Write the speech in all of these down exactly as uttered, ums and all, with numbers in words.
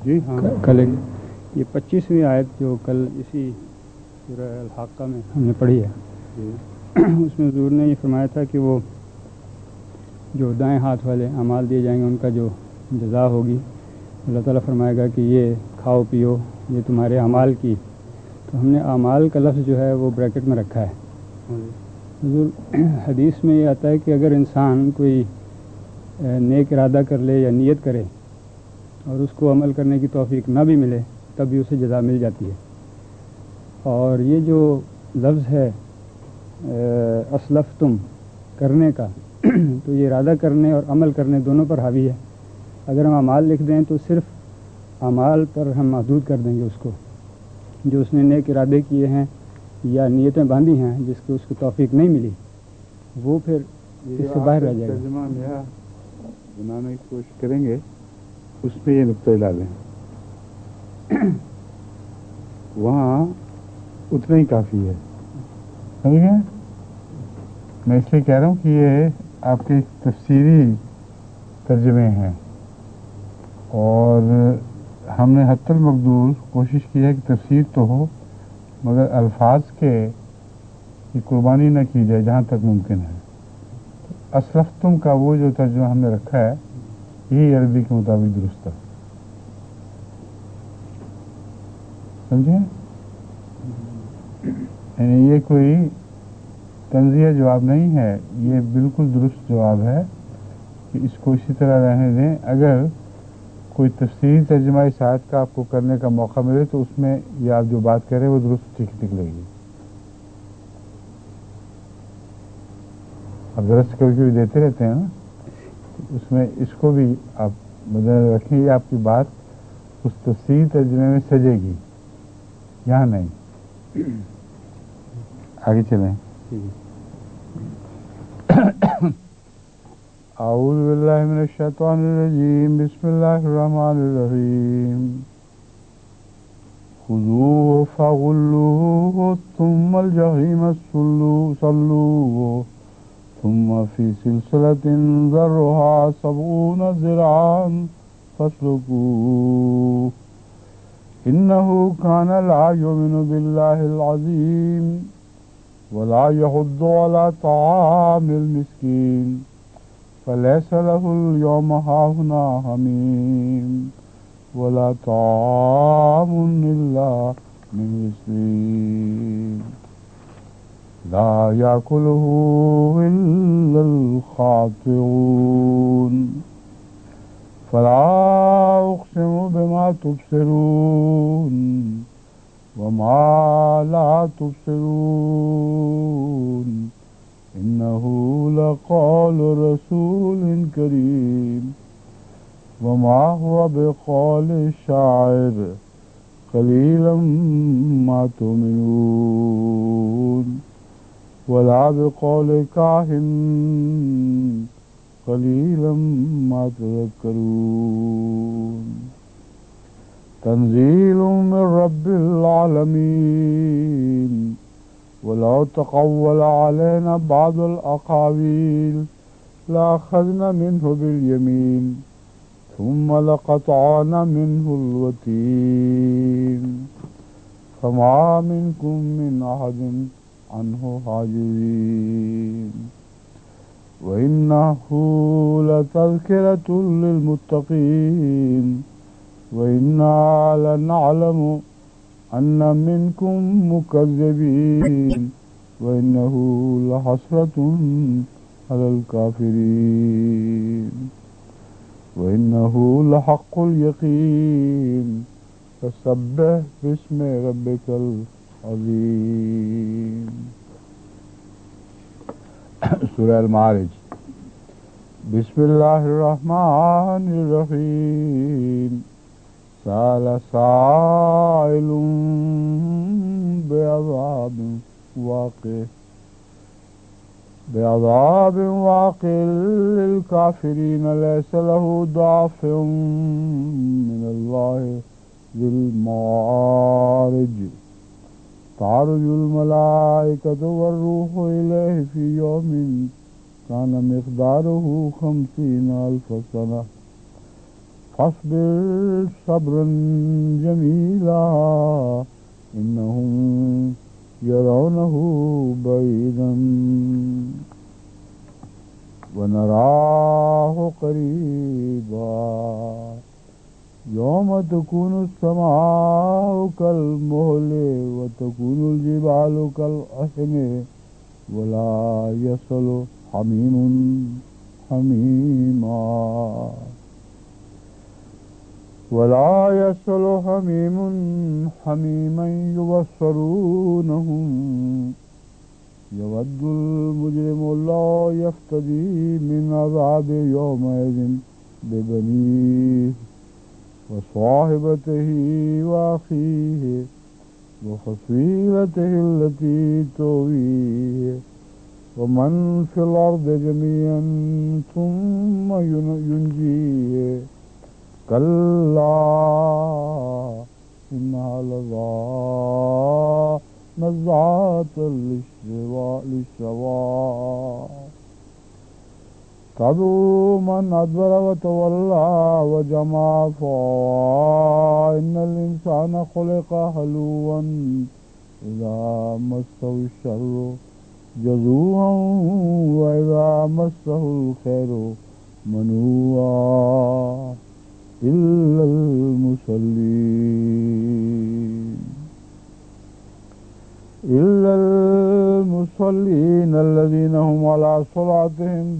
جی ہاں کل یہ پچیسویں آیت جو کل اسی سورہ الحاقہ میں ہم نے پڑھی ہے، جی اس میں حضور نے یہ فرمایا تھا کہ وہ جو دائیں ہاتھ والے اعمال دیے جائیں گے ان کا جو جزا ہوگی، اللہ تعالیٰ فرمائے گا کہ یہ کھاؤ پیو، یہ تمہارے اعمال کی. تو ہم نے اعمال کا لفظ جو ہے وہ بریکٹ میں رکھا ہے. حضور حدیث میں یہ آتا ہے کہ اگر انسان کوئی نیک ارادہ کر لے یا نیت کرے اور اس کو عمل کرنے کی توفیق نہ بھی ملے تب بھی اسے جزا مل جاتی ہے. اور یہ جو لفظ ہے اسلفتم کرنے کا، تو یہ ارادہ کرنے اور عمل کرنے دونوں پر حاوی ہے. اگر ہم اعمال لکھ دیں تو صرف اعمال پر ہم محدود کر دیں گے اس کو، جو اس نے نیک ارادے کیے ہیں یا نیتیں باندھی ہیں جس کو اس کو توفیق نہیں ملی، وہ پھر اس سے باہر رہ جائے گا. ترجمہ نیا بنانے کی کوشش کریں گے، اس میں یہ نقطہ ڈالیں، وہاں اتنا ہی کافی ہے. سمجھ گئے؟ میں اس لیے کہہ رہا ہوں کہ یہ آپ کے تفسیری ترجمے ہیں، اور ہم نے حتی المقدور کوشش کی ہے کہ تفسیر تو ہو مگر الفاظ کے کی قربانی نہ کی جائے جہاں تک ممکن ہے. اسلفتم کا وہ جو ترجمہ ہم نے رکھا ہے یہی عربی کے مطابق درست ہے. سمجھیں؟ یعنی یہ کوئی تنزیہ جواب نہیں ہے، یہ بالکل درست جواب ہے کہ اس کو اسی طرح رہنے دیں. اگر کوئی تفصیلی ترجمہ اس آیت کا آپ کو کرنے کا موقع ملے تو اس میں یہ آپ جو بات کہہ رہے ہیں وہ درست ٹھیک نکلے گی. آپ درست کبھی کبھی دیتے رہتے ہیں نا، اس میں اس کو بھی آپ مدنظر رکھیں، یہ آپ کی بات اس تفصیلی ترجمے میں سجے گی، یہاں نہیں. آگے چلیں. اعوذ باللہ من الشیطان الرجیم، بسم اللہ الرحمن الرحیم. خذوه فغلوه ثم الجحیم صلوه ثم في سلسلة ذرعها سبعون ذراعا فاسلكوه إنه كان لا يؤمن بالله العظيم ولا يحض على طعام المسكين فليس له اليوم هاهنا حميم ولا طعام إلا من غسلين لا يأكله إلا الخاطئون فلا أقسم بما تبصرون وما لا تبصرون إنه لقول رسول كريم وما هو بقول الشاعر قليلا ما تؤمنون ولا بقول كاهن قليلا ما تذكرون تنزيل من رب العالمين ولو تقول علينا بعض الأقاويل لأخذنا منه باليمين ثم لقطعنا منه الوتين فما منكم من أحد عنه حاجزين وإنه لتذكرة للمتقين وإنا لنعلم أن منكم مكذبين وإنه لحسرة على الكافرين وإنه لحق اليقين فسبح باسم ربك العظيم. سورہ المعارج. بسم اللہ الرحمن الرحیم. سأل سائل بعذاب واقع بعذاب واقع للكافرين ليس له دافع من الله ذي المعارج. تعرج الملائكة والروح إليه في يوم كان مقداره خمسين ألف سنة فاصبر صبرا جميلا إنهم يرونه بعيدا ونراه قريبا يوم تكون السماء كالمهل وتكون الجبال كالعهن ولا يصل حميم حميما ولا يصل حميم حميما يبصرونهم يود المجرم لا يفتدي من عذاب يومئذ ببنيه وصاحبته وأخيه وفصيلته التي تؤويه ومن في الأرض جميعا ثم ينجيه كلا إنها لظى نزعة للشوى تدعو من أدبر وتولى وجمع فأوعى إن الإنسان خلق هلوعا إذا مسه الشر جزوعا وإذا مسه الخير منوعا إلا المصلين إلا المصلين الذين هم على صلاتهم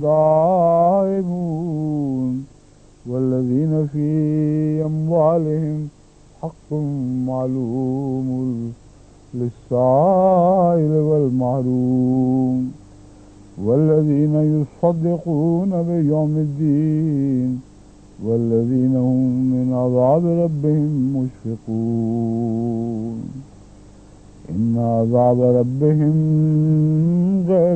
دائمون والذين في أموالهم حق معلوم للسائل والمحروم والذين يصدقون بيوم الدين والذين هم من عذاب ربهم مشفقون إن عذاب ربهم غير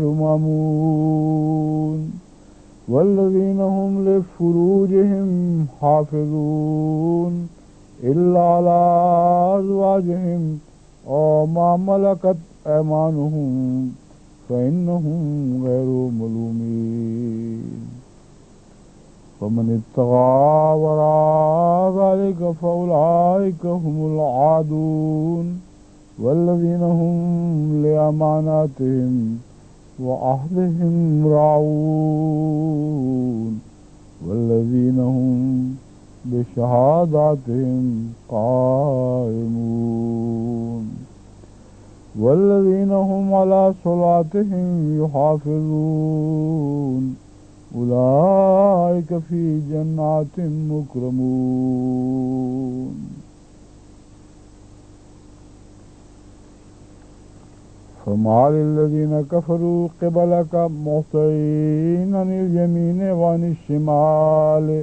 مأمون والذين هم لفروجهم حافظون إلا على أزواجهم أو ما ملكت أيمانهم فإنهم غير ملومين فمن ابتغى وراء ذلك فأولئك هم العادون والذين هم لأماناتهم وعهدهم راعون والذين هم بشهاداتهم قائمون والذين هم على صلاتهم يحافظون أولئك في جنات مكرمون فما للذين كفروا قبلك مهطعين عن اليمين وعن الشمال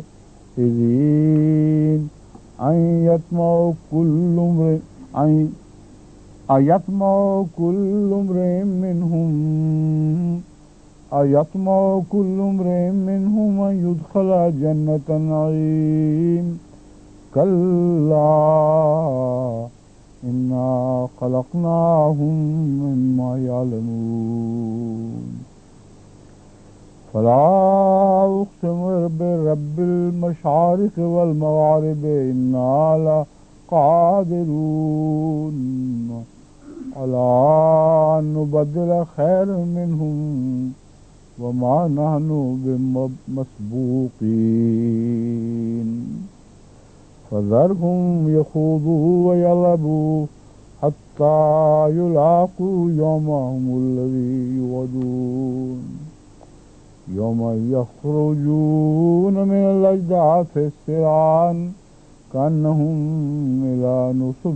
إذين أن يطمع كل امرئ أن يطمع كل امرئ منهم أيطمع كل امرئ منهم أن يدخل جنة نعيم كلا إنا خلقناهم مما يعلمون فلا أقسم برب المشارق والمغارب إنا لقادرون على أن نبدل خير منهم وما نحن بمسبوقين فذرهم يخوضوا ويلعبوا حتى يلاقوا يومهم الذي يوعدون يوم يخرجون من الأجداث سرعا كأنهم إلى نصب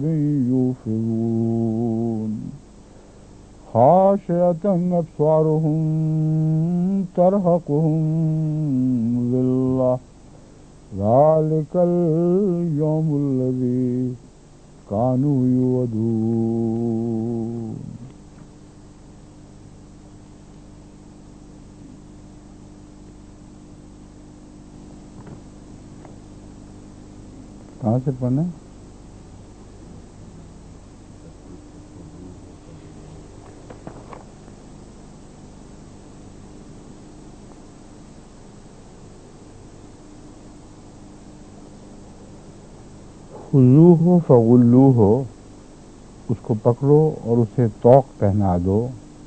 يوفضون خاشعة أبصارهم ترهقهم ذلة ذلك اليوم الذي كانوا يوعدون. کہاں سے پڑھنا ہے؟ خذوہ فغلوہ، اس کو پکڑو اور اسے طوق پہنا دو.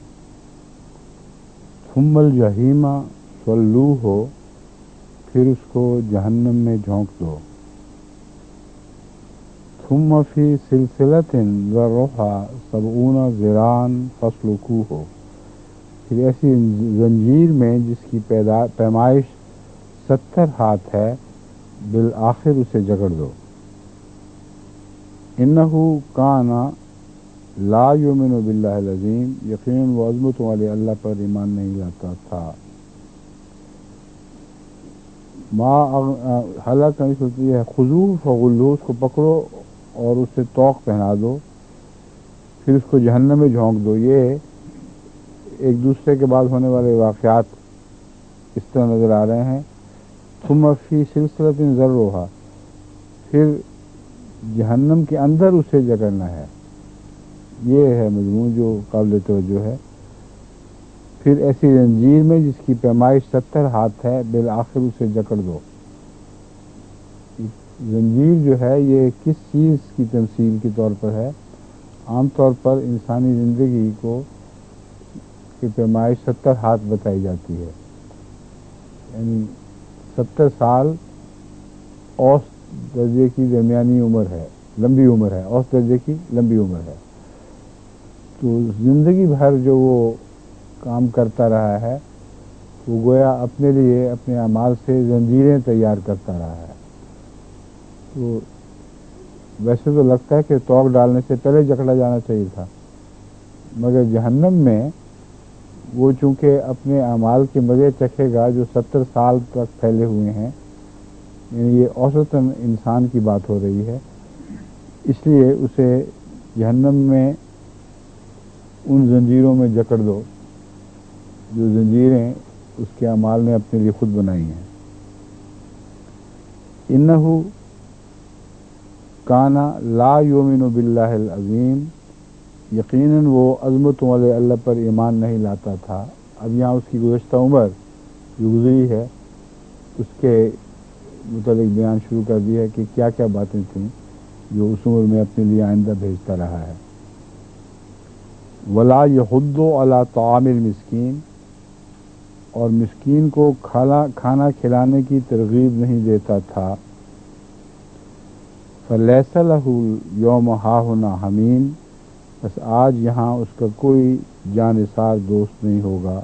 ثم الجحیم صلوہ، پھر اس کو جہنم میں جھونک دو. ثم فی سلسلۃ ذرعہا سبعون ذراعا فاسلکوہ، پھر ایسی زنجیر میں جس کی پیدا پیمائش ستر ہاتھ ہے، بالآخر اسے جکڑ دو. انہ کان لا یؤمن باللہ العظیم، یقیناً وہ عظمت والے اللہ پر ایمان نہیں لاتا تھا. ما حالانکہ ہوتی ہے خذوہ فغلوہ، اس کو پکڑو اور اسے طوق پہنا دو، پھر اس کو جہنم میں جھونک دو. یہ ایک دوسرے کے بعد ہونے والے واقعات اس طرح نظر آ رہے ہیں. ثم فی سلسلۃ ذرعہا، پھر جہنم کے اندر اسے جکڑنا ہے. یہ ہے مضمون جو قابل توجہ ہے. پھر ایسی زنجیر میں جس کی پیمائش ستر ہاتھ ہے، بالآخر اسے جکڑ دو. زنجیر جو ہے یہ کس چیز کی تمثیل کے طور پر ہے؟ عام طور پر انسانی زندگی کو کی پیمائش ستر ہاتھ بتائی جاتی ہے، یعنی ستر سال اوسط درجے کی درمیانی عمر ہے، لمبی عمر ہے، اوسط درجے کی لمبی عمر ہے. تو زندگی بھر جو وہ کام کرتا رہا ہے وہ گویا اپنے لیے اپنے اعمال سے زنجیریں تیار کرتا رہا ہے. تو ویسے تو لگتا ہے کہ طوق ڈالنے سے پہلے جکڑا جانا چاہیے تھا، مگر جہنم میں وہ چونکہ اپنے اعمال کے مزے چکھے گا جو ستر سال تک پھیلے ہوئے ہیں، یعنی یہ اوسطاً انسان کی بات ہو رہی ہے، اس لیے اسے جہنم میں ان زنجیروں میں جکڑ دو جو زنجیریں اس کے اعمال نے اپنے لیے خود بنائی ہیں. انہ کان لا یؤمن باللہ العظیم، یقیناً وہ عظمت والے اللہ پر ایمان نہیں لاتا تھا. اب یہاں اس کی گزشتہ عمر جو گزری ہے اس کے متعلق بیان شروع کر دیا ہے کہ کیا کیا باتیں تھیں جو اس عمر میں اپنے لیے آئندہ بھیجتا رہا ہے. ولا یحض علی طعام المسکین، اور مسکین کو کھانا کھانا کھلانے کی ترغیب نہیں دیتا تھا. فلیس لہ یوم ہاہنا حمیم، بس آج یہاں اس کا کوئی جانثار دوست نہیں ہوگا.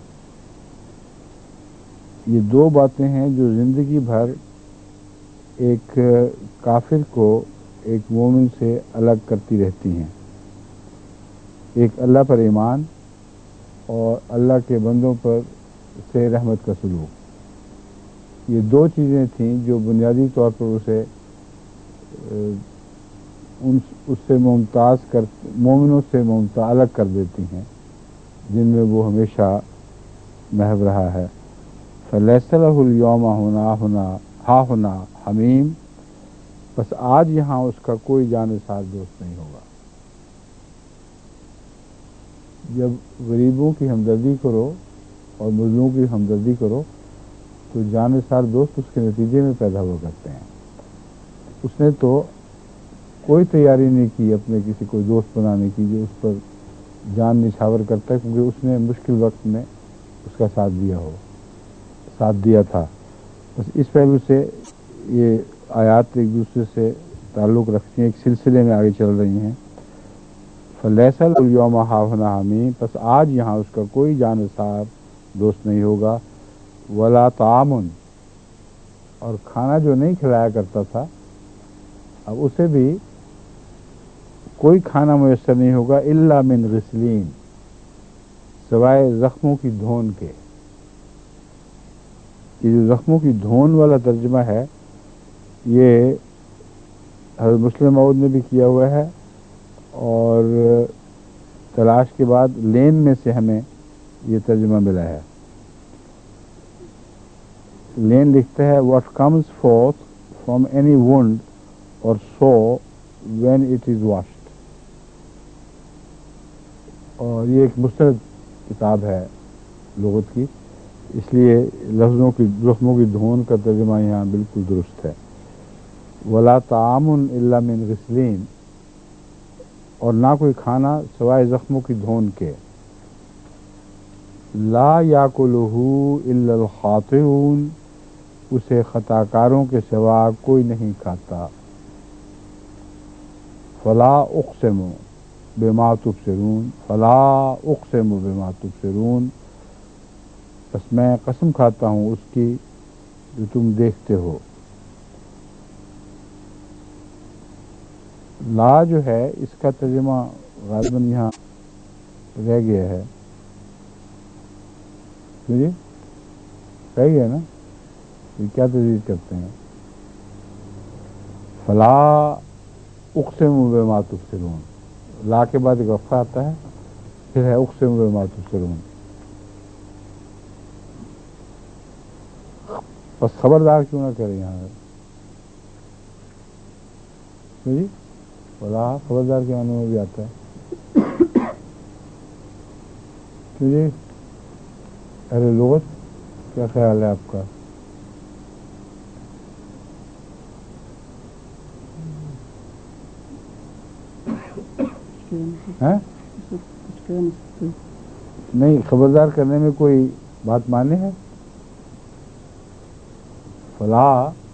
یہ دو باتیں ہیں جو زندگی بھر ایک کافر کو ایک مومن سے الگ کرتی رہتی ہیں. ایک اللہ پر ایمان اور اللہ کے بندوں پر سے رحمت کا سلوک. یہ دو چیزیں تھیں جو بنیادی طور پر اسے ان اس سے ممتاز کر مومنوں سے ممتاز الگ کر دیتی ہیں جن میں وہ ہمیشہ محو رہا ہے. فلیس لہ الیوم ہنا ہنا ہا ہنا حمیم، بس آج یہاں اس کا کوئی جانثار دوست نہیں ہوگا. جب غریبوں کی ہمدردی کرو اور مظلوموں کی ہمدردی کرو تو جانثار دوست اس کے نتیجے میں پیدا ہوا کرتے ہیں. اس نے تو کوئی تیاری نہیں کی اپنے کسی کو دوست بنانے کی جو اس پر جان نچھاور کرتا ہے، کیونکہ اس نے مشکل وقت میں اس کا ساتھ دیا ہو ساتھ دیا تھا. بس اس پہلو سے یہ آیات ایک دوسرے سے تعلق رکھتی ہیں، ایک سلسلے میں آگے چل رہی ہیں. فلیس لہ الیوم ہاہنا حمیم، پس آج یہاں اس کا کوئی جانثار دوست نہیں ہوگا. ولا طعام، اور کھانا جو نہیں کھلایا کرتا تھا اب اسے بھی کوئی کھانا میسر نہیں ہوگا. الا من غسلین، سوائے زخموں کی دھون کے. یہ جو زخموں کی دھون والا ترجمہ ہے یہ حضرت مسلم موعود نے بھی کیا ہوا ہے، اور تلاش کے بعد لین میں سے ہمیں یہ ترجمہ ملا ہے. لین لکھتا ہے what comes forth from any wound or sore when it is washed. اور یہ ایک مستند کتاب ہے لغت کی، اس لیے لفظوں کی زخموں کی دھون کا ترجمہ یہاں بالکل درست ہے. ولا طعام الا من غسلین، اور نہ کوئی کھانا سوائے زخموں کی دھون کے، لا یاکلہ الا الخاطئون، اسے خطا کاروں کے سوا کوئی نہیں کھاتا۔ فلا اقسم بما تبصرون، فلا اقسم بما تبصرون، بس میں قسم کھاتا ہوں اس کی جو تم دیکھتے ہو۔ لا جو ہے اس کا ترجمہ غالباً یہاں رہ گیا ہے، جی رہ گیا نا، یہ کیا تجویز کرتے ہیں؟ فلا اقسم بما تبصرون، لا کے بعد ایک وقفہ آتا ہے، پھر ہے اقسم بما تبصرون، بس خبردار کیوں نہ کریں یہاں جی، فلا خبردار کے معنی میں بھی آتا ہے کیوں جی؟ ارے لغت کیا خیال ہے آپ کا؟ نہیں، خبردار کرنے میں کوئی بات مانے ہے؟ فلا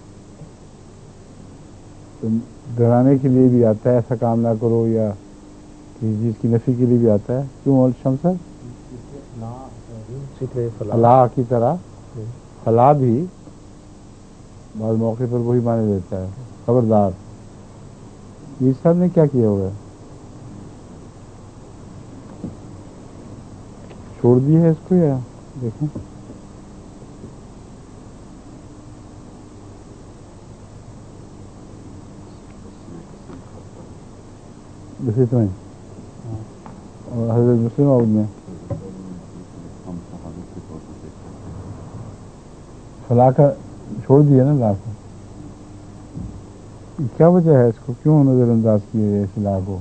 ڈرانے کے لیے بھی آتا ہے، ایسا کام نہ کرو، یا کسی چیز کی نفی کے لیے بھی آتا ہے، کیوں مول شمس صاحب؟ فلا کی طرح فلا بھی بعض موقع پر وہی مانے دیتا ہے، خبردار۔ یہ صاحب نے کیا کیا ہوا ہے؟ چھوڑ دی ہے اس کو یا دیکھیں؟ اسی طرح اور حضرت مسلم عود میں فلاح کا چھوڑ دیا نا لا کو، کیا وجہ ہے اس کو کیوں نظر انداز کیے گئے اس لا کو؟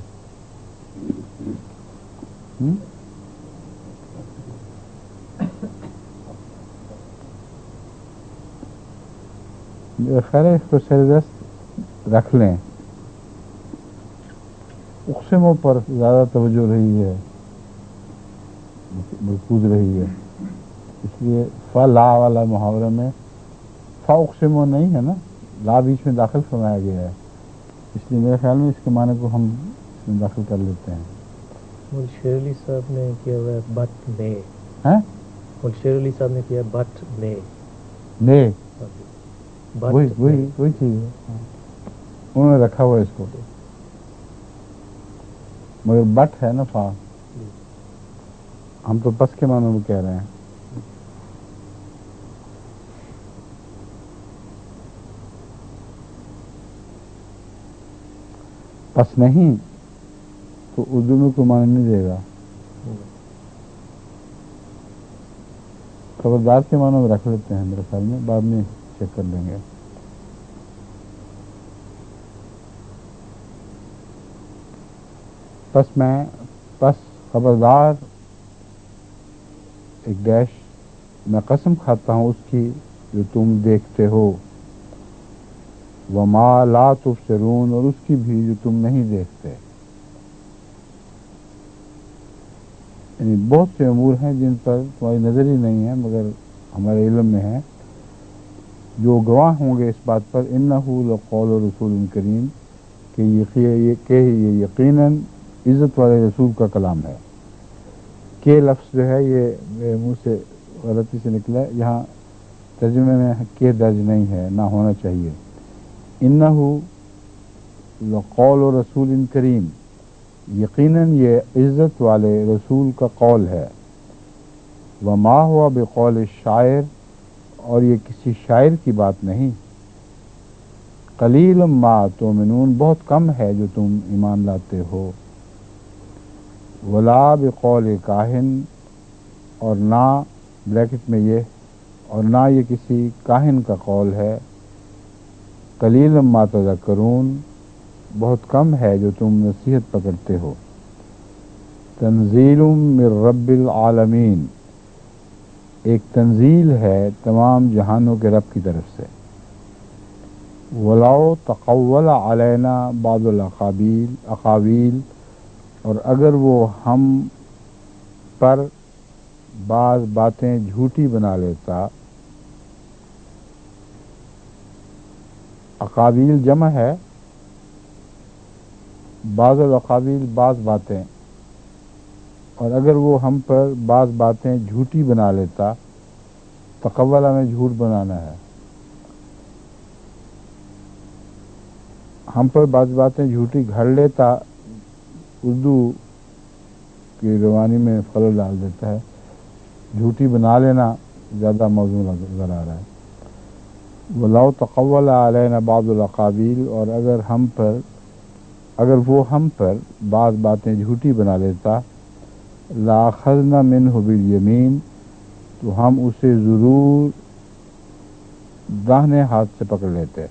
خیر ہے، اس کو سردست رکھ لیں، اقسموں پر زیادہ توجہ رہی ہے، مرکوز رہی ہے، اس لیے فا لا والا محاورہ میں فا اقسموں نہیں ہے نا، لا بیچ میں داخل فرمایا گیا ہے، اس لیے میرے خیال میں اس کے معنی کو ہم اس میں داخل کر لیتے ہیں۔ مول شیر علی صاحب نے کیا ہوا ہے بٹ میں، ہیں مول شیر علی صاحب نے کیا بٹ میں، نے وہی وہی وہی چیز ہے، انہوں نے رکھا ہوا ہے اس کو، مگر بٹ ہے نا فا، ہم تو بس کے معنوں میں کہہ رہے ہیں۔ بس نہیں تو اردو میں کوئی معنی نہیں دے گا، خبردار کے معنوں میں رکھ لیتے ہیں میرے خیال میں، بعد میں چیک کر لیں گے۔ پس میں پس خبردار ایک ڈیش میں قسم کھاتا ہوں اس کی جو تم دیکھتے ہو، وما لا تبصرون، اور اس کی بھی جو تم نہیں دیکھتے، یعنی بہت سے امور ہیں جن پر تمہاری نظر ہی نہیں ہے مگر ہمارے علم میں ہے، جو گواہ ہوں گے اس بات پر انہ لقول رسول کریم کہ یہ یقیناً عزت والے رسول کا کلام ہے۔ کہ لفظ جو ہے یہ میرے منہ سے غلطی سے نکلا ہے، یہاں ترجمے میں کہ درج نہیں ہے، نہ ہونا چاہیے۔ انہ لقول رسول کریم، یقیناً یہ عزت والے رسول کا قول ہے، وما ہوا بقول شاعر، اور یہ کسی شاعر کی بات نہیں، قلیل ما تؤمنون، بہت کم ہے جو تم ایمان لاتے ہو، ولا بقول کاہن، اور نہ بریکٹ میں یہ اور نہ یہ کسی کاہن کا قول ہے، قلیل ما تذکرون، بہت کم ہے جو تم نصیحت پکڑتے ہو، تنزیل من رب العالمین، ایک تنزیل ہے تمام جہانوں کے رب کی طرف سے، ولاؤ تقول علینا بعض الاقابیل اقاویل، اور اگر وہ ہم پر بعض باتیں جھوٹی بنا لیتا. اقاویل جمع ہے، بعض الاقاویل بعض باتیں، اور اگر وہ ہم پر بعض باتیں جھوٹی بنا لیتا. تقولا میں جھوٹ بنانا ہے. ہم پر بعض باتیں جھوٹی گھڑ لیتا، اردو کی روانی میں خلل ڈال دیتا ہے. جھوٹی بنا لینا زیادہ موضوع نظر آ رہا ہے. وَلَوْ تَقَوَّلَ عَلَيْنَا بَعْضُ الْأَقَاوِيلِ، اور اگر ہم پر اگر وہ ہم پر بعض باتیں جھوٹی بنا لیتا. لَأَخَذْنَا مِنْهُ بِالْيَمِينِ، تو ہم اسے ضرور داہنے ہاتھ سے پکڑ لیتے.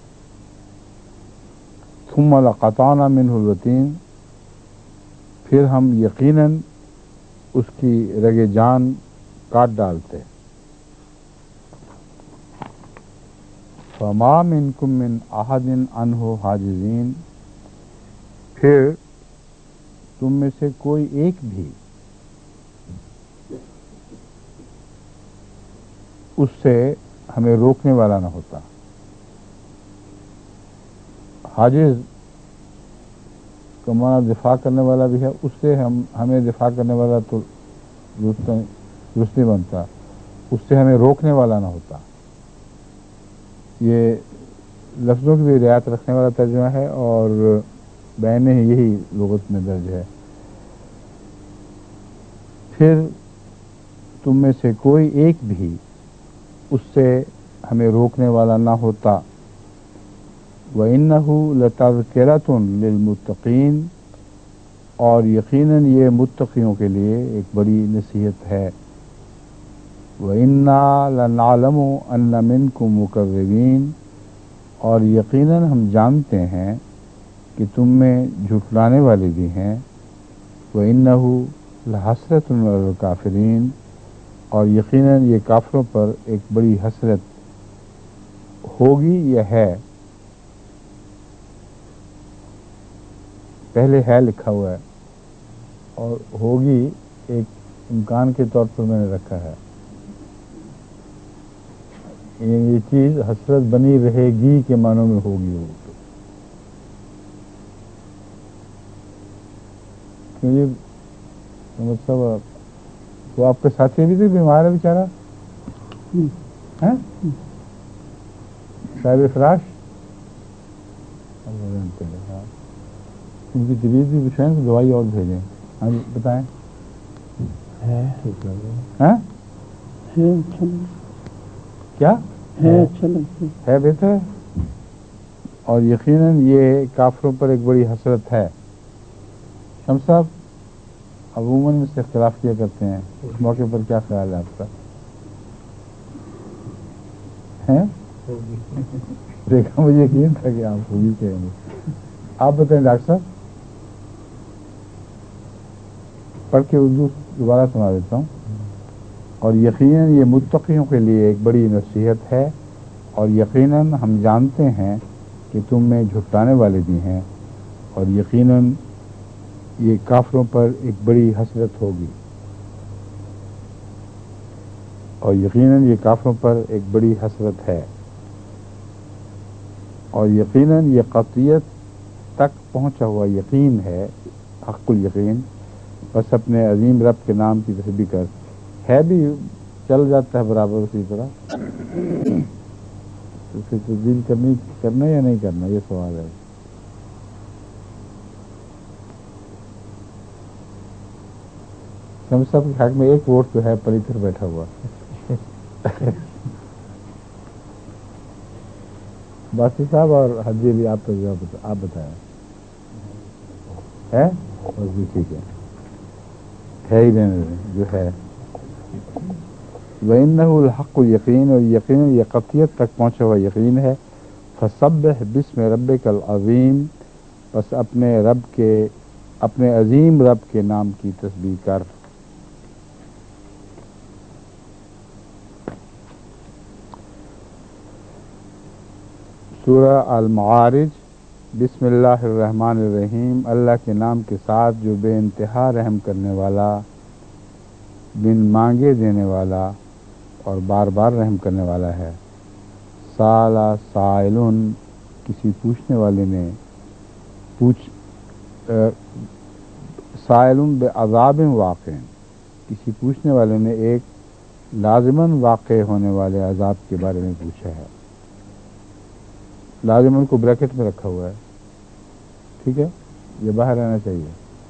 ثُمَّ لَقَطَعْنَا مِنْهُ الْوَتِينَ، پھر ہم یقیناً اس کی رگ جان کاٹ ڈالتے. فَمَا مِنْكُمْ مِنْ أَحَدٍ عَنْهُ حَاجِزِينَ، پھر تم میں سے کوئی ایک بھی اس سے ہمیں روکنے والا نہ ہوتا. حاجز کا معنی دفاع کرنے والا بھی ہے، اس سے ہم ہمیں دفاع کرنے والا تو درست نہیں بنتا، اس سے ہمیں روکنے والا نہ ہوتا. یہ لفظوں کی بھی رعایت رکھنے والا ترجمہ ہے اور بین ہی یہی لغت میں درج ہے. پھر تم میں سے کوئی ایک بھی اس سے ہمیں روکنے والا نہ ہوتا. وَإِنَّهُ لَتَذْكِرَةٌ لِّلْمُتَّقِينَ، اور یقیناً یہ متقیوں کے لیے ایک بڑی نصیحت ہے. وَإِنَّا لَنَعْلَمُ أَنَّ مِنْكُمْ مُكَذِّبِينَ، اور یقیناً ہم جانتے ہیں کہ تم میں جھٹلانے والے بھی ہیں. وَإِنَّهُ لَحَسْرَةٌ عَلَى الْكَافِرِينَ، اور یقیناً یہ کافروں پر ایک بڑی حسرت ہوگی یا ہے. پہلے ہے لکھا ہوا ہے اور ہوگی ایک امکان کے طور پر میں نے رکھا ہے. یہ چیز حسرت بنی رہے گی کے معنوں میں ہوگی. وہ کیونکہ مطلب وہ آپ کے ساتھی بھی تھے، بیمار ہے بیچارہ صاحب فراش، ان کی طبیعت بھی پوچھیں تو دوائی اور بھیجیں. ہاں جی بتائیں. کیا ہے بہتر، اور یقیناً یہ کافروں پر ایک بڑی حسرت ہے. شمس صاحب عموماً مجھ سے اختلاف کیا کرتے ہیں، اس موقع پر کیا خیال ہے آپ کا؟ دیکھا مجھے یقین تھا کہ آپ ہوگی کہیں گے. آپ بتائیں ڈاکٹر صاحب. پڑھ کے اردو دوبارہ سنا دیتا ہوں. اور یقیناً یہ متقیوں کے لیے ایک بڑی نصیحت ہے، اور یقیناً ہم جانتے ہیں کہ تم میں جھٹلانے والے بھی ہیں، اور یقیناً یہ کافروں پر ایک بڑی حسرت ہوگی. اور یقیناً یہ کافروں پر ایک بڑی حسرت ہے. اور یقیناً یہ قطعیت تک پہنچا ہوا یقین ہے، حق الیقین. بس اپنے عظیم رب کے نام کی تسبیح کر. ہے بھی چل جاتا ہے برابر اسی طرح. اسے تبدیل کرنی کرنا یا نہیں کرنا، یہ سوال ہے. شمس صاحب کے حق میں ایک ووٹ تو ہے، پلیتر بیٹھا ہوا. باسی صاحب اور حجی علی آپ کا جواب آپ بتائیں. ہے بس بھی ٹھیک ہے، ہے ہی رہنے دیں جو ہے. وَإِنَّهُ الْحَقُّ یقین، اور یقین یہ قطعیت تک پہنچا ہوا یقین ہے. فَسَبِّحْ بِاسْمِ رَبِّكَ الْعَظِيمِ، بس اپنے رب کے اپنے عظیم رب کے نام کی تسبیح کر. سورہ المعارج بسم اللہ الرحمن الرحیم، اللہ کے نام کے ساتھ جو بے انتہا رحم کرنے والا، بن مانگے دینے والا اور بار بار رحم کرنے والا ہے۔ سالا سائلن، کسی پوچھنے والے نے پوچھ سائلن بے عذاب واقع، کسی پوچھنے والے نے ایک لازماً واقع ہونے والے عذاب کے بارے میں پوچھا ہے۔ لازماً کو بریکٹ میں رکھا ہوا ہے، ٹھیک ہے، یہ باہر رہنا چاہیے۔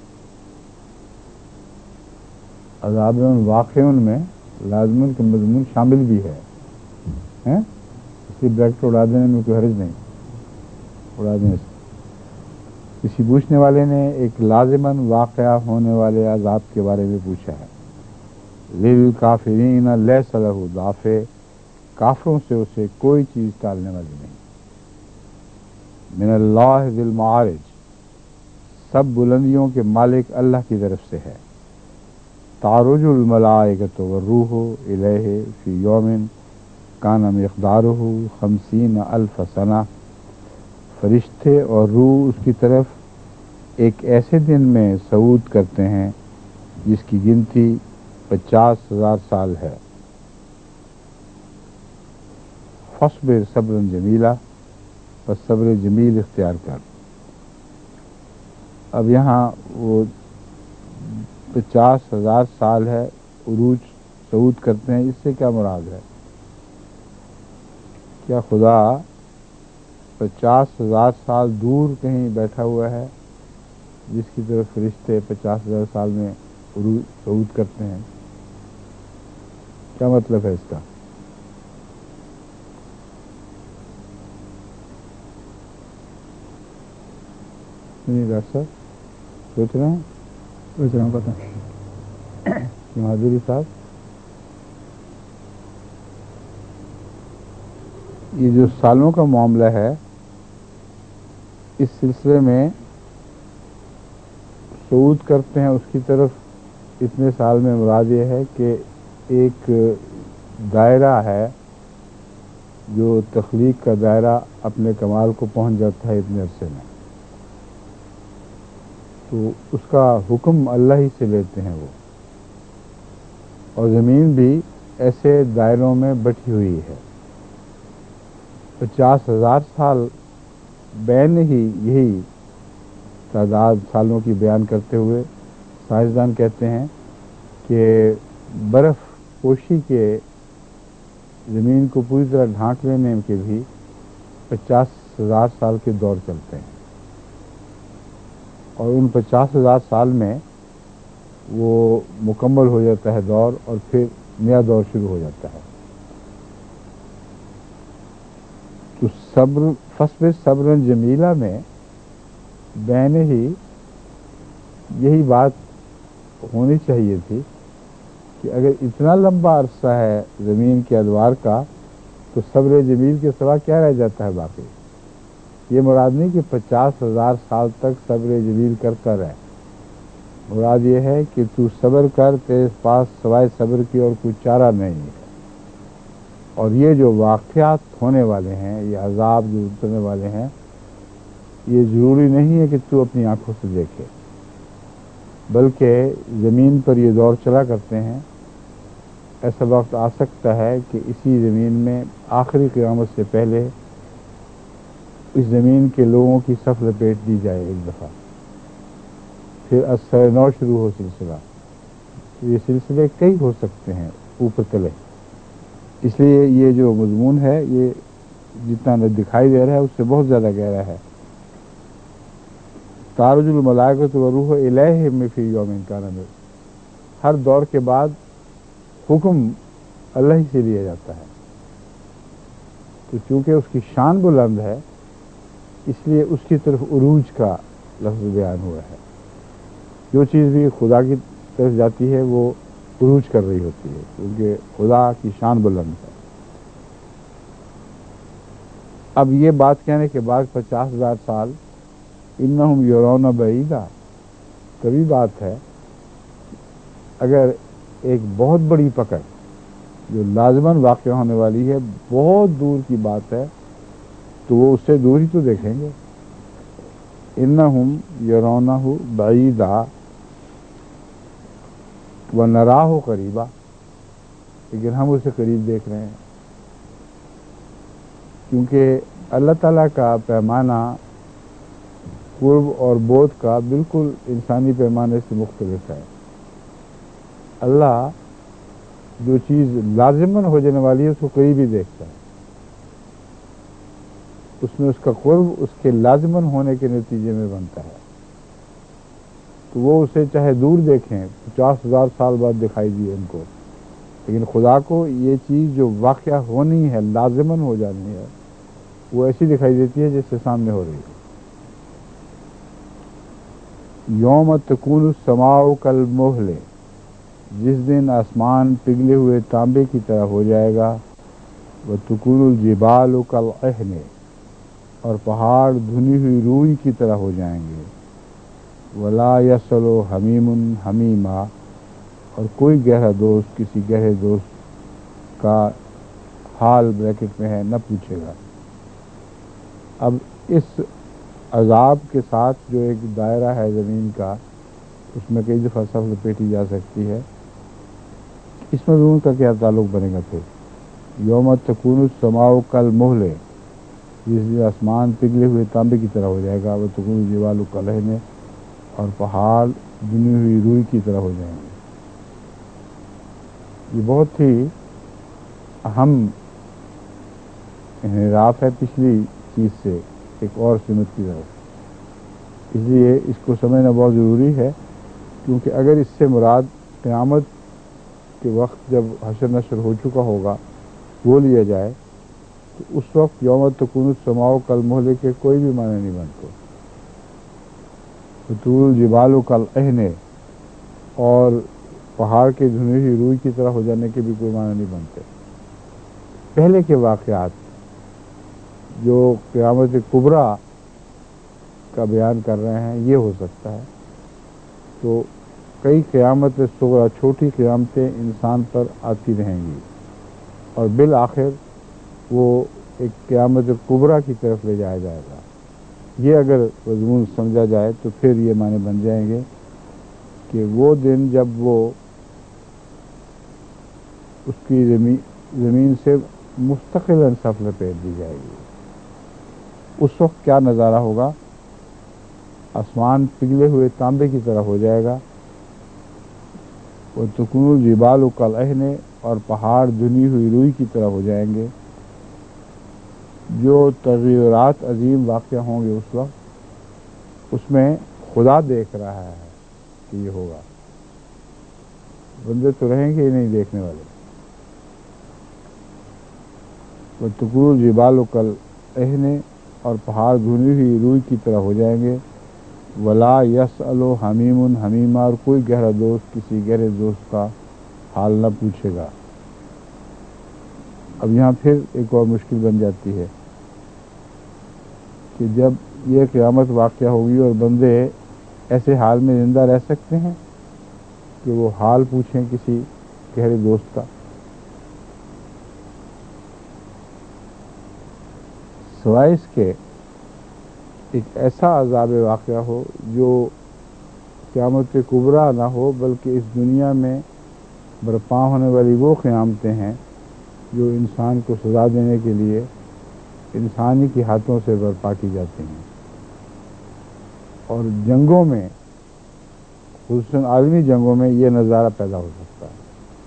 عذاب واقع میں لازماً کا مضمون شامل بھی ہے، اس لیے بریکٹ اڑا دینے میں کوئی حرج نہیں، اڑا دینے سے۔ کسی پوچھنے والے نے ایک لازماً واقعہ ہونے والے عذاب کے بارے میں پوچھا ہے۔ للکافرین لیس لہ دافع، کافروں سے اسے کوئی چیز ٹالنے والی نہیں۔ من اللہ ذی المعارج، سب بلندیوں کے مالک اللہ کی طرف سے ہے۔ تعرج الملائکۃ والروح الیہ فی یوم کان مقدارہ خمسین الف سنہ، فرشتے اور روح اس کی طرف ایک ایسے دن میں صعود کرتے ہیں جس کی گنتی پچاس ہزار سال ہے۔ فاصبر صبرا جمیلا، بس صبر جمیل اختیار کر۔ اب یہاں وہ پچاس ہزار سال ہے، عروج صعود کرتے ہیں، اس سے کیا مراد ہے؟ کیا خدا پچاس ہزار سال دور کہیں بیٹھا ہوا ہے جس کی طرف فرشتے پچاس ہزار سال میں عروج صعود کرتے ہیں؟ کیا مطلب ہے اس کا؟ نہیں ڈاکٹر صاحب سوچ رہے ہیں؟ سوچ رہا ہوں، پتہ مہادری صاحب، یہ جو سالوں کا معاملہ ہے، اس سلسلے میں صعود کرتے ہیں اس کی طرف اتنے سال میں مراد یہ ہے کہ ایک دائرہ ہے جو تخلیق کا دائرہ اپنے کمال کو پہنچ جاتا ہے اتنے عرصے میں، تو اس کا حکم اللہ ہی سے لیتے ہیں وہ، اور زمین بھی ایسے دائروں میں بٹھی ہوئی ہے۔ پچاس ہزار سال بین ہی یہی تعداد سالوں کی بیان کرتے ہوئے سائنسدان کہتے ہیں کہ برف پوشی کے زمین کو پوری طرح ڈھانک لینے کے بھی پچاس ہزار سال کے دور چلتے ہیں، اور ان پچاس ہزار سال میں وہ مکمل ہو جاتا ہے دور، اور پھر نیا دور شروع ہو جاتا ہے۔ تو صبر فصبر صبر جمیلہ میں بین ہی یہی بات ہونی چاہیے تھی کہ اگر اتنا لمبا عرصہ ہے زمین کے ادوار کا، تو صبر جمیل کے سوا کیا رہ جاتا ہے باقی؟ یہ مراد نہیں کہ پچاس ہزار سال تک صبر جمیل کرتا رہے، مراد یہ ہے کہ تو صبر کر، تیرے پاس سوائے صبر کی اور کوئی چارہ نہیں ہے۔ اور یہ جو واقعات ہونے والے ہیں، یہ عذاب جو اترنے والے ہیں، یہ ضروری نہیں ہے کہ تو اپنی آنکھوں سے دیکھے، بلکہ زمین پر یہ دور چلا کرتے ہیں۔ ایسا وقت آ سکتا ہے کہ اسی زمین میں آخری قیامت سے پہلے اس زمین کے لوگوں کی صف لپیٹ دی جائے ایک دفعہ، پھر از سر نو شروع ہو سلسلہ۔ یہ سلسلے کئی ہو سکتے ہیں اوپر تلے، اس لیے یہ جو مضمون ہے یہ جتنا دکھائی دے رہا ہے اس سے بہت زیادہ گہرا ہے۔ تعرج الملائکۃ والروح الیہ فی یوم کان، ہر دور کے بعد حکم اللہ ہی سے لیا جاتا ہے، تو چونکہ اس کی شان بلند ہے اس لیے اس کی طرف عروج کا لفظ بیان ہوا ہے۔ جو چیز بھی خدا کی طرف جاتی ہے وہ عروج کر رہی ہوتی ہے، کیونکہ خدا کی شان بلند ہے۔ اب یہ بات کہنے کے بعد پچاس ہزار سال انہم یرون بعیدا، کبھی بات ہے اگر ایک بہت بڑی پکڑ جو لازماً واقع ہونے والی ہے، بہت دور کی بات ہے، تو وہ اس سے دور ہی تو دیکھیں گے. انہم یرونہ بعیدا ونراہ قریبا، لیکن ہم اسے قریب دیکھ رہے ہیں، کیونکہ اللہ تعالیٰ کا پیمانہ قرب اور بعد کا بالکل انسانی پیمانے سے مختلف ہے. اللہ جو چیز لازماً ہو جانے والی ہے اس کو قریب ہی دیکھتا ہے، اس میں اس کا قرب اس کے لازماً ہونے کے نتیجے میں بنتا ہے. تو وہ اسے چاہے دور دیکھیں، پچاس ہزار سال بعد دکھائی دیے ان کو، لیکن خدا کو یہ چیز جو واقعہ ہونی ہے، لازماً ہو جانی ہے، وہ ایسی دکھائی دیتی ہے جس سے سامنے ہو رہی ہے. یوم تکون السماء کالمہل، جس دن آسمان پگھلے ہوئے تانبے کی طرح ہو جائے گا. وتکون الجبال کالعہن، اور پہاڑ دھنی ہوئی روئی کی طرح ہو جائیں گے. ولا یسأل حمیم حمیما، اور کوئی گہرا دوست کسی گہرے دوست کا حال بریکٹ میں ہے نہ پوچھے گا. اب اس عذاب کے ساتھ جو ایک دائرہ ہے زمین کا، اس میں کئی دفعہ صف لپیٹی جا سکتی ہے. اس مضمون کا کیا تعلق بنے گا پھر؟ یوم تکون السماء کالمہل، جس دن آسمان پگھلے ہوئے تانبے کی طرح ہو جائے گا. وتکون الجبال کالعہن، اور پہاڑ بنی ہوئی روئی کی طرح ہو جائیں گے. یہ بہت ہی اہم انحراف ہے پچھلی چیز سے ایک اور سمت کی طرف. اس لیے اس کو سمجھنا بہت ضروری ہے، کیونکہ اگر اس سے مراد قیامت کے وقت جب حشر نشر ہو چکا ہوگا وہ لیا جائے، تو اس وقت یوم تکون السماء کالمہل کے کوئی بھی معنی نہیں بنتے. وتکون الجبال کالعہن، اور پہاڑ کے دھنی ہوئی روئی کی طرح ہو جانے کے بھی کوئی معنی نہیں بنتے. پہلے کے واقعات جو قیامت کبریٰ کا بیان کر رہے ہیں یہ ہو سکتا ہے. تو کئی قیامت صغریٰ، چھوٹی قیامتیں انسان پر آتی رہیں گی، اور بالآخر وہ ایک قیامت کبریٰ کی طرف لے جایا جائے گا. یہ اگر مضمون سمجھا جائے تو پھر یہ معنی بن جائیں گے کہ وہ دن جب وہ اس کی زمین زمین سے مستقلاً صف لپیٹ دی جائے گی. اس وقت کیا نظارہ ہوگا؟ آسمان پگھلے ہوئے تانبے کی طرح ہو جائے گا. وتکون الجبال کالعہن، اور پہاڑ دھنی ہوئی روئی کی طرح ہو جائیں گے. جو تغیرات عظیم واقع ہوں گے اس وقت، اس میں خدا دیکھ رہا ہے کہ یہ ہوگا. بندے تو رہیں گے ہی نہیں دیکھنے والے. وتکون الجبال کالعہن، اور پہاڑ دھنی ہوئی روئی کی طرح ہو جائیں گے. ولا یسأل حمیم حمیما، اور کوئی گہرا دوست کسی گہرے دوست کا حال نہ پوچھے گا. اب یہاں پھر ایک اور مشکل بن جاتی ہے کہ جب یہ قیامت واقعہ ہوگی اور بندے ایسے حال میں زندہ رہ سکتے ہیں کہ وہ حال پوچھیں کسی گہرے دوست کا؟ سوائے اس کے ایک ایسا عذاب واقعہ ہو جو قیامت کبریٰ نہ ہو، بلکہ اس دنیا میں برپا ہونے والی وہ قیامتیں ہیں جو انسان کو سزا دینے کے لیے انسانی کے ہاتھوں سے برپا کی جاتی ہیں. اور جنگوں میں، خصوصاً عالمی جنگوں میں، یہ نظارہ پیدا ہو سکتا ہے.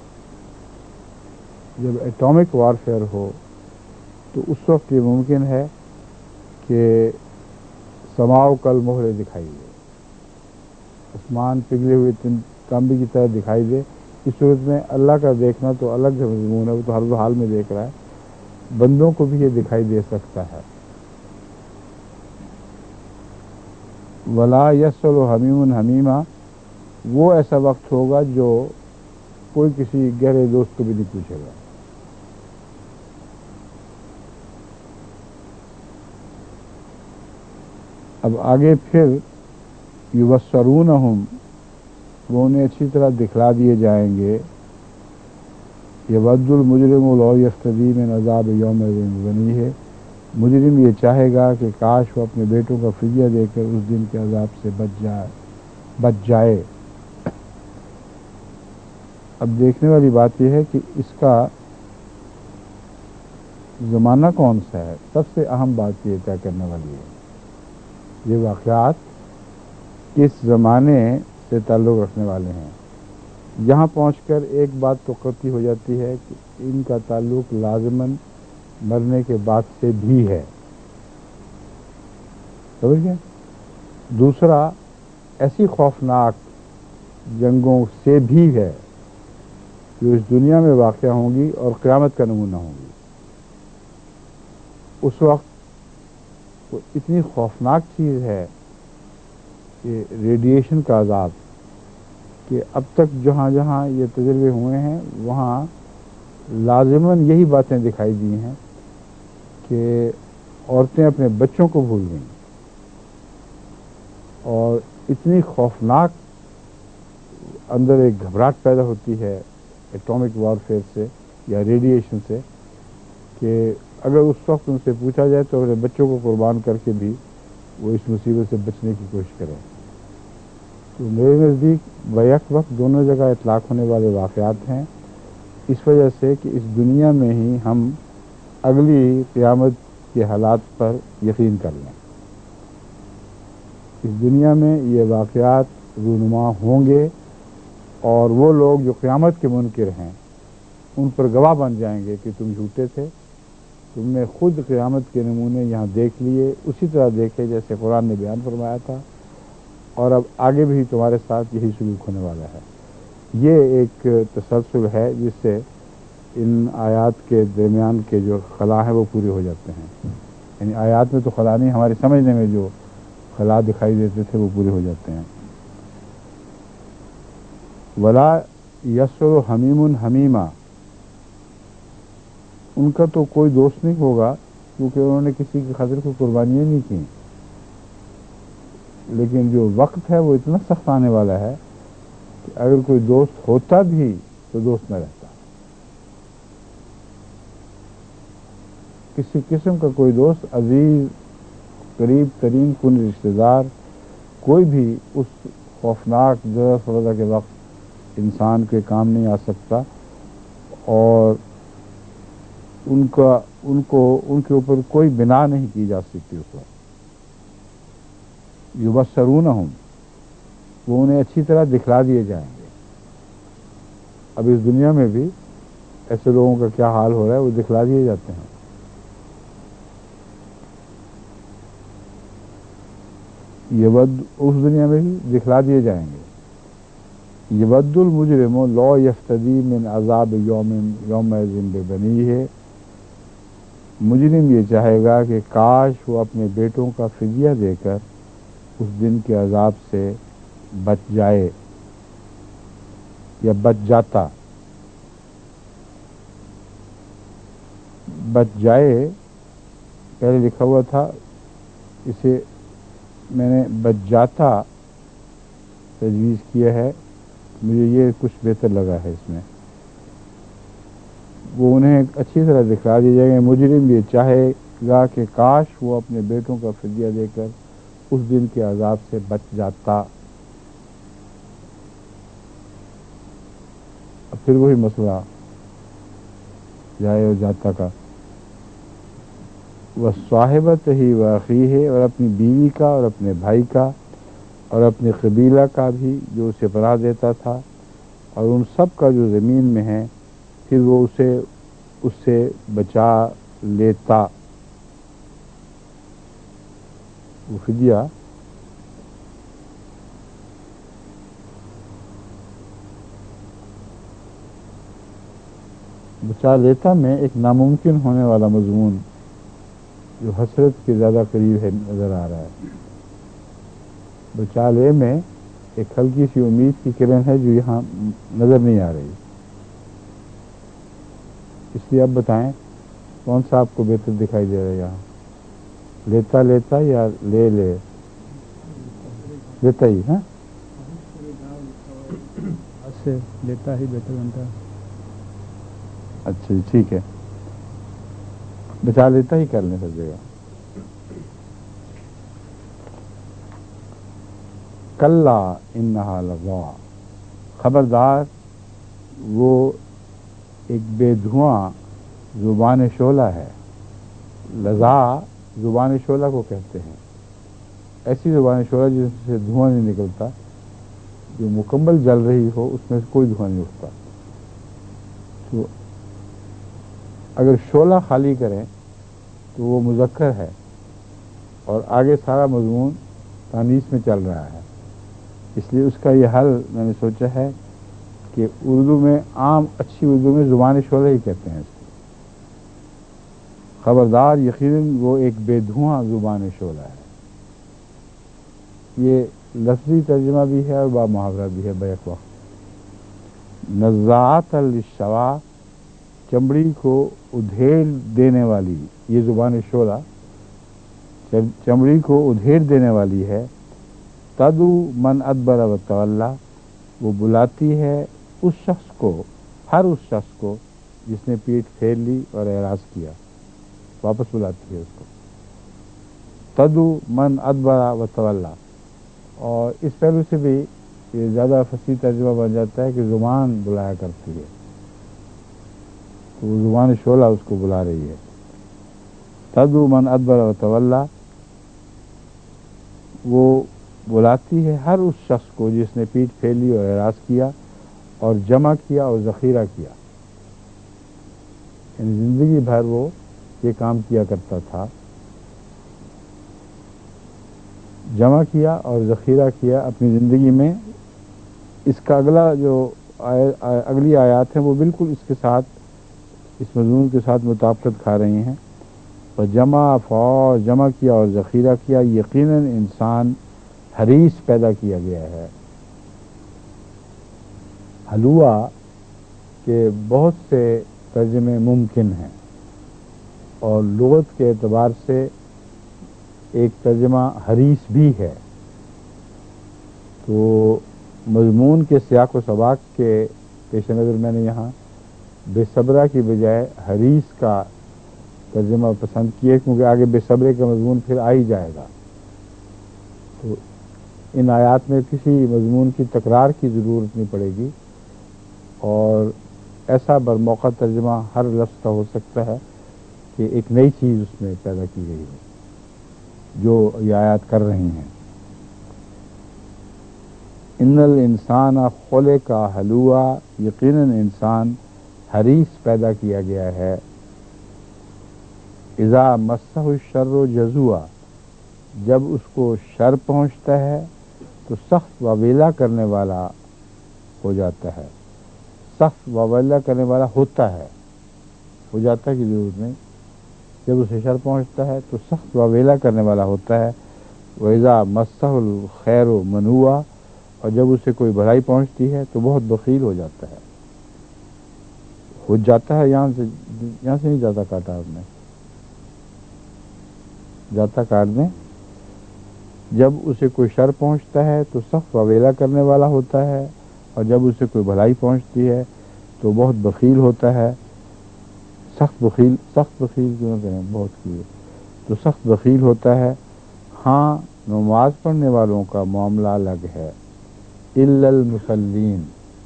جب ایٹامک وارفیئر ہو تو اس وقت یہ ممکن ہے کہ سماء کالمہل دکھائی دے، آسمان پگھلے ہوئے تانبے کی طرح دکھائی دے. اس صورت میں اللہ کا دیکھنا تو الگ ہے مضمون ہے، وہ تو ہر حال میں دیکھ رہا ہے. بندوں کو بھی یہ دکھائی دے سکتا ہے. ولا یسأل حمیم حمیما، وہ ایسا وقت ہوگا جو کوئی کسی گہرے دوست کو بھی نہیں پوچھے گا. اب آگے پھر یبصرونہم، وہ انہیں اچھی طرح دکھلا دیے جائیں گے. یود المجرم لو یفتدی من عذاب یومئذ ببنیہ، مجرم یہ چاہے گا کہ کاش وہ اپنے بیٹوں کا فدیہ دے کر اس دن کے عذاب سے بچ جائے بچ جائے اب دیکھنے والی بات یہ ہے کہ اس کا زمانہ کون سا ہے. سب سے اہم بات یہ طے کرنے والی ہے یہ واقعات کس زمانے سے تعلق رکھنے والے ہیں. یہاں پہنچ کر ایک بات تو قطعی ہو جاتی ہے کہ ان کا تعلق لازماً مرنے کے بعد سے بھی ہے. سمجھ گئے. دوسرا ایسی خوفناک جنگوں سے بھی ہے جو اس دنیا میں واقع ہوں گی اور قیامت کا نمونہ ہوں گی. اس وقت وہ اتنی خوفناک چیز ہے کہ ریڈیشن کا عذاب کہ اب تک جہاں جہاں یہ تجربے ہوئے ہیں وہاں لازماً یہی باتیں دکھائی دی ہیں کہ عورتیں اپنے بچوں کو بھول گئیں اور اتنی خوفناک اندر ایک گھبراہٹ پیدا ہوتی ہے ایٹامک وارفیئر سے یا ریڈیشن سے کہ اگر اس وقت ان سے پوچھا جائے تو اپنے بچوں کو قربان کر کے بھی وہ اس مصیبت سے بچنے کی کوشش کریں. تو میرے نزدیک بیک وقت دونوں جگہ اطلاق ہونے والے واقعات ہیں اس وجہ سے کہ اس دنیا میں ہی ہم اگلی قیامت کے حالات پر یقین کر لیں. اس دنیا میں یہ واقعات رونما ہوں گے اور وہ لوگ جو قیامت کے منکر ہیں ان پر گواہ بن جائیں گے کہ تم جھوٹے تھے, تم نے خود قیامت کے نمونے یہاں دیکھ لیے, اسی طرح دیکھے جیسے قرآن نے بیان فرمایا تھا, اور اب آگے بھی تمہارے ساتھ یہی سلوک ہونے والا ہے. یہ ایک تسلسل ہے جس سے ان آیات کے درمیان کے جو خلا ہیں وہ پورے ہو جاتے ہیں. یعنی آیات میں تو خلا نہیں, ہمارے سمجھنے میں جو خلا دکھائی دیتے تھے وہ پورے ہو جاتے ہیں. ولا یسر حمیم حمیمہ, ان کا تو کوئی دوست نہیں ہوگا کیونکہ انہوں نے کسی کی خاطر کوئی قربانیاں نہیں کی, لیکن جو وقت ہے وہ اتنا سخت آنے والا ہے کہ اگر کوئی دوست ہوتا بھی تو دوست نہ رہتا. کسی قسم کا کوئی دوست, عزیز, قریب ترین کن رشتہ دار, کوئی بھی اس خوفناک ضرورت فرضہ کے وقت انسان کے کام نہیں آ سکتا, اور ان کا ان کو ان کے اوپر کوئی بنا نہیں کی جا سکتی. اس وقت یبصرونہم, وہ انہیں اچھی طرح دکھلا دیے جائیں گے. اب اس دنیا میں بھی ایسے لوگوں کا کیا حال ہو رہا ہے وہ دکھلا دیے جاتے ہیں. یود, اس دنیا میں بھی دکھلا دیے جائیں گے. یود المجرم لا یفتدی من عذاب یوم یومئذ ببنیہ, مجرم یہ چاہے گا کہ کاش وہ اپنے بیٹوں کا فدیہ دے کر اس دن کے عذاب سے بچ جائے یا بچ جاتا. بچ جائے پہلے لکھا ہوا تھا, اسے میں نے بچ جاتا تجویز کیا ہے, مجھے یہ کچھ بہتر لگا ہے اس میں. وہ انہیں اچھی طرح دکھا دی جائے گا. مجرم یہ چاہے گا کہ کاش وہ اپنے بیٹوں کا فدیہ دے کر اس دن کے عذاب سے بچ جاتا. اب پھر وہی مسئلہ جائے اور جاتا کا. وہ صاحبت ہی واقعی ہے, اور اپنی بیوی کا اور اپنے بھائی کا اور اپنے قبیلہ کا بھی جو اسے پناہ دیتا تھا, اور ان سب کا جو زمین میں ہے, پھر وہ اسے اس سے بچا لیتا. وہ فدیہ بچا لیتا میں ایک ناممکن ہونے والا مضمون جو حسرت کے زیادہ قریب ہے نظر آ رہا ہے. بچا لے میں ایک ہلکی سی امید کی کرن ہے جو یہاں نظر نہیں آ رہی. اس لیے اب بتائیں کون سا آپ کو بہتر دکھائی دے رہا ہے یہاں, لیتا لیتا یا لے لے لیتا ہی؟ ہاں, سے لیتا ہی بہتر بنتا ہے. اچھا جی ٹھیک ہے. بچا لیتا ہی کر لیں ہر جگہ. کلا انہا لظا، خبردار وہ ایک بے دھواں زبان شعلہ ہے. لظا زبان شعلہ کو کہتے ہیں، ایسی زبان شعلہ جس سے دھواں نہیں نکلتا، جو مکمل جل رہی ہو اس میں سے کوئی دھواں نہیں اٹھتا. تو اگر شعلہ خالی کریں تو وہ مذکر ہے، اور آگے سارا مضمون تانیث میں چل رہا ہے. اس لیے اس کا یہ حل میں نے سوچا ہے کہ اردو میں عام اچھی اردو میں زبان شعلہ ہی کہتے ہیں اس کو. خبردار یقیناً وہ ایک بے دھواں زبان شعلہ ہے. یہ لفظی ترجمہ بھی ہے اور با محاورہ بھی ہے بیک وقت. نزاعۃ للشوا، چمڑی کو ادھیڑ دینے والی، یہ زبان شعلہ چمڑی کو ادھیڑ دینے والی ہے. تدو من ادبر و تولا، وہ بلاتی ہے اس شخص کو، ہر اس شخص کو جس نے پیٹھ پھیر لی اور اعراض کیا، واپس بلاتی ہے اس کو. تدو من ادبر و تولا، اور اس پہلو سے بھی یہ زیادہ فصیح ترجمہ بن جاتا ہے کہ زبان بلایا کرتی ہے، تو وہ زبان شعلہ اس کو بلا رہی ہے. تدو من ادبر و تولا، وہ بلاتی ہے ہر اس شخص کو جس نے پیٹھ پھیر لی اور اعراض کیا اور جمع کیا اور ذخیرہ کیا. یعنی زندگی بھر وہ یہ کام کیا کرتا تھا، جمع کیا اور ذخیرہ کیا اپنی زندگی میں. اس کا اگلا جو اگلی آیات ہیں وہ بالکل اس کے ساتھ، اس مضمون کے ساتھ مطابقت کھا رہی ہیں. اور جمع فور جمع کیا اور ذخیرہ کیا، یقیناً انسان حریص پیدا کیا گیا ہے. حلوہ کے بہت سے ترجمے ممکن ہیں، اور لغت کے اعتبار سے ایک ترجمہ حریص بھی ہے. تو مضمون کے سیاق و سباق کے پیش نظر میں نے یہاں بے صبرہ کی بجائے حریص کا ترجمہ پسند کیے، کیونکہ آگے بے صبرے کا مضمون پھر آ ہی جائے گا. تو ان آیات میں کسی مضمون کی تکرار کی ضرورت نہیں پڑے گی، اور ایسا برموقع ترجمہ ہر لفظ کا ہو سکتا ہے کہ ایک نئی چیز اس میں پیدا کی گئی ہے جو یہ آیات کر رہی ہیں. ان الانسان خلق حلوہ، یقیناً انسان حریص پیدا کیا گیا ہے. اذا مسہ الشر جزوعا، جب اس کو شر پہنچتا ہے تو سخت واویلا کرنے والا ہو جاتا ہے. سخت واویلا کرنے والا ہوتا ہے، ہو جاتا ہے کی ضرورت نہیں، جب اسے شر پہنچتا ہے تو سخت واویلا کرنے والا ہوتا ہے. وَإِذَا مَسَّهُ الْخَيْرُ مَنُوعًا، اور جب اسے کوئی بھلائی پہنچتی ہے تو بہت بخیل ہو جاتا ہے. ہو جاتا ہے یہاں سے یہاں سے نہیں جاتا کاٹا آپ نے، جاتا کاٹ دیں. جب اسے کوئی شر پہنچتا ہے تو سخت واویلا کرنے والا ہوتا ہے، اور جب اسے کوئی بھلائی پہنچتی ہے تو بہت بخیل ہوتا ہے. سخت بخیل سخت بخیل کیوں کہیں، بہت کی تو سخت بخیل ہوتا ہے. ہاں نماز پڑھنے والوں کا معاملہ الگ ہے. الا المصلین،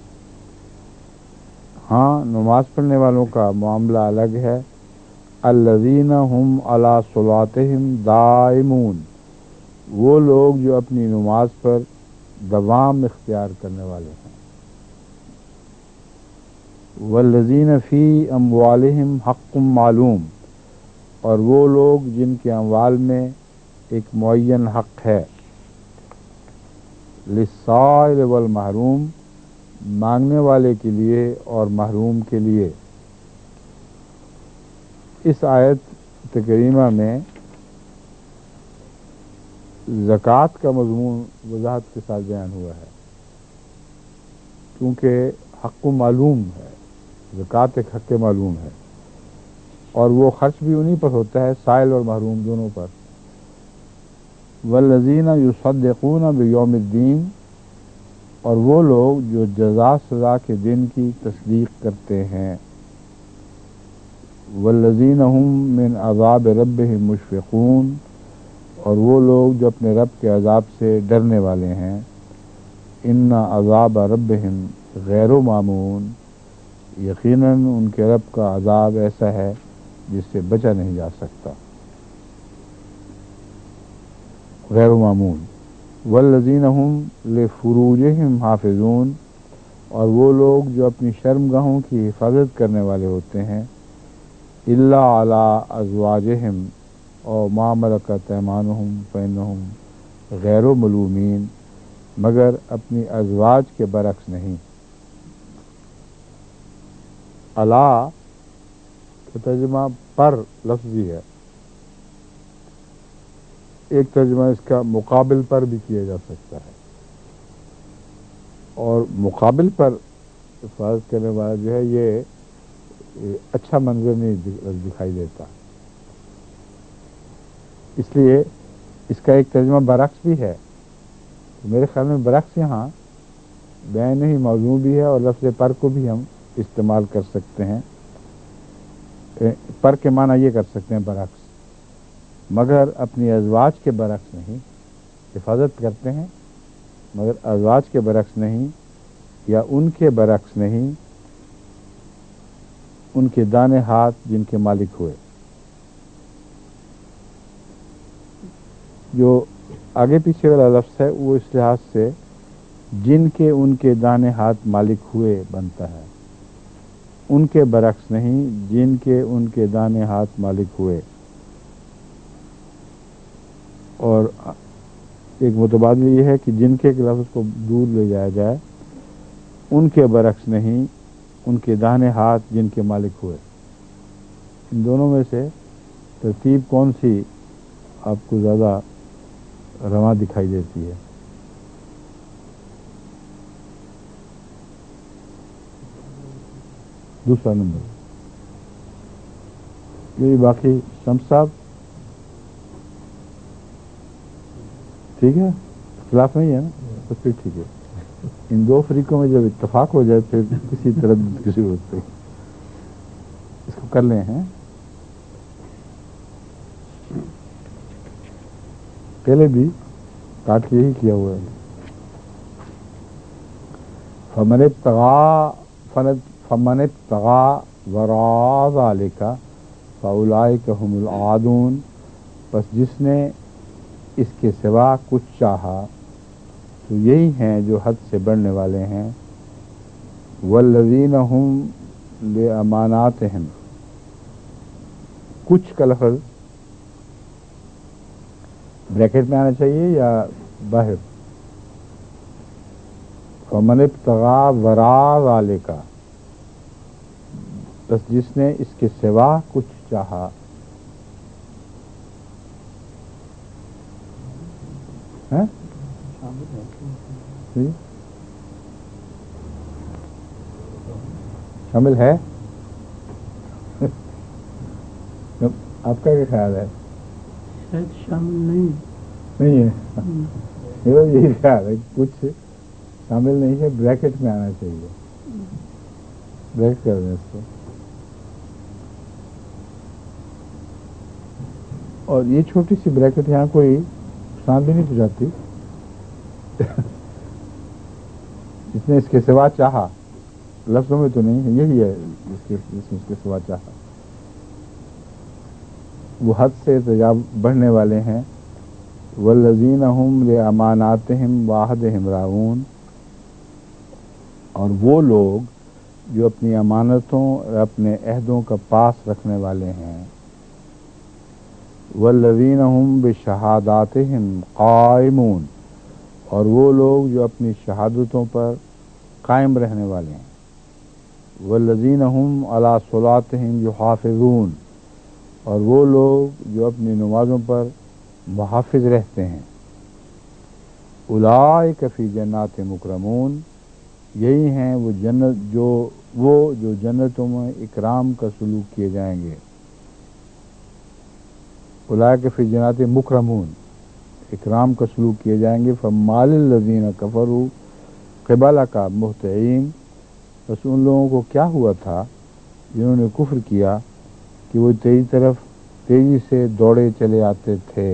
ہاں نماز پڑھنے والوں کا معاملہ الگ ہے. الذین هم علی صلاتہم دائمون، وہ لوگ جو اپنی نماز پر دوام اختیار کرنے والے ہیں. والذین فی اموالہم حق معلوم، اور وہ لوگ جن کے اموال میں ایک معین حق ہے. للسائل والمحروم، مانگنے والے کے لیے اور محروم کے لیے. اس آیت کریمہ میں زکوٰۃ کا مضمون وضاحت کے ساتھ بیان ہوا ہے، کیونکہ حق معلوم ہے، زکوٰۃ ایک حق معلوم ہے، اور وہ خرچ بھی انہی پر ہوتا ہے، سائل اور محروم دونوں پر. والذین یصدقون بیوم الدین، اور وہ لوگ جو جزا سزا کے دن کی تصدیق کرتے ہیں. والذین هم من عذاب ربهم مشفقون، اور وہ لوگ جو اپنے رب کے عذاب سے ڈرنے والے ہیں. ان عذاب ربهم غیر مامون، یقیناً ان کے رب کا عذاب ایسا ہے جس سے بچا نہیں جا سکتا. غیر مامون. والذین هم لفروجهم حافظون، اور وہ لوگ جو اپنی شرمگاہوں کی حفاظت کرنے والے ہوتے ہیں. الا علی ازواجہم او ما ملکت ایمانہم فانہم غیر ملومین، مگر اپنی ازواج کے برعکس نہیں. الا کا ترجمہ پر لفظی ہے. ایک ترجمہ اس کا مقابل پر بھی کیا جا سکتا ہے، اور مقابل پر حفاظت کرنے والا جو ہے یہ اچھا منظر نہیں دکھائی دیتا، اس لیے اس کا ایک ترجمہ برعکس بھی ہے. میرے خیال میں برعکس یہاں بین ہی موضوع بھی ہے، اور لفظ پر کو بھی ہم استعمال کر سکتے ہیں. پر کے معنی یہ کر سکتے ہیں برعکس، مگر اپنی ازواج کے برعکس نہیں. حفاظت کرتے ہیں مگر ازواج کے برعکس نہیں، یا ان کے برعکس نہیں، ان کے دانے ہاتھ جن کے مالک ہوئے. جو آگے پیچھے والا لفظ ہے وہ اس لحاظ سے جن کے ان کے دانے ہاتھ مالک ہوئے بنتا ہے، ان کے برعکس نہیں جن کے ان کے دانے ہاتھ مالک ہوئے. اور ایک متبادل یہ ہے کہ جن کے لفظ کو دور لے جایا جائے، ان کے برعکس نہیں ان کے داہنے ہاتھ جن کے مالک ہوئے. ان دونوں میں سے ترتیب کون سی آپ کو زیادہ رواں دکھائی دیتی ہے؟ دوسرا نمبر. یہ باقی شمس صاحب ٹھیک ہے، اختلاف نہیں ہے نا؟ تو پھر ٹھیک ہے. ان دو فریقوں میں جب اتفاق ہو جائے پھر کسی تردد کی ضرورت نہیں. اس کو کر لیں ہیں پہلے بھی کاٹ کے ہی کیا ہوا ہے. فمن ابتغى فمن ابتغى وراء ذلك فاولئک هم العادون، پس جس نے اس کے سوا کچھ چاہا تو یہی ہیں جو حد سے بڑھنے والے ہیں. والذین هم لاماناتہم، کچھ کا لفظ بریکٹ میں آنا چاہیے یا باہر؟ فمن ابتغى وراء ذلك، بس جس نے اس کے سوا کچھ چاہا. ہے شامل ہے؟ آپ کا کیا خیال ہے؟ شاید شامل نہیں نہیں ہے. میرا یہی خیال ہے کچھ شامل نہیں ہے، بریکٹ میں آنا چاہیے. بریکٹ کر دیں اس کو. اور یہ چھوٹی سی بریکٹ یہاں کوئی نقصان بھی نہیں پہنچاتی. جس نے اس کے سوا چاہا، لفظوں میں تو نہیں ہے، یہی ہے جس کے جس نے اس کے سوا چاہا. وہ حد سے تجاوز بڑھنے والے ہیں. والذین هم لاماناتہم وعہدہم راعون، اور وہ لوگ جو اپنی امانتوں اور اپنے عہدوں کا پاس رکھنے والے ہیں. والذین هم بشہاداتہم قائمون، اور وہ لوگ جو اپنی شہادتوں پر قائم رہنے والے ہیں. والذین هم علی صلاتہم یحافظون، اور وہ لوگ جو اپنی نمازوں پر محافظ رہتے ہیں. اولئک فی جنات مکرمون، یہی ہیں وہ جنت جو وہ جو جنتوں میں اکرام کا سلوک کیے جائیں گے. اولئک فی جنات مکرمون، اکرام کا سلوک کیے جائیں گے. فمال الذین کفروا قبلک مہطعین، بس ان لوگوں کو کیا ہوا تھا جنہوں نے کفر کیا کہ وہ تیری طرف تیزی سے دوڑے چلے آتے تھے.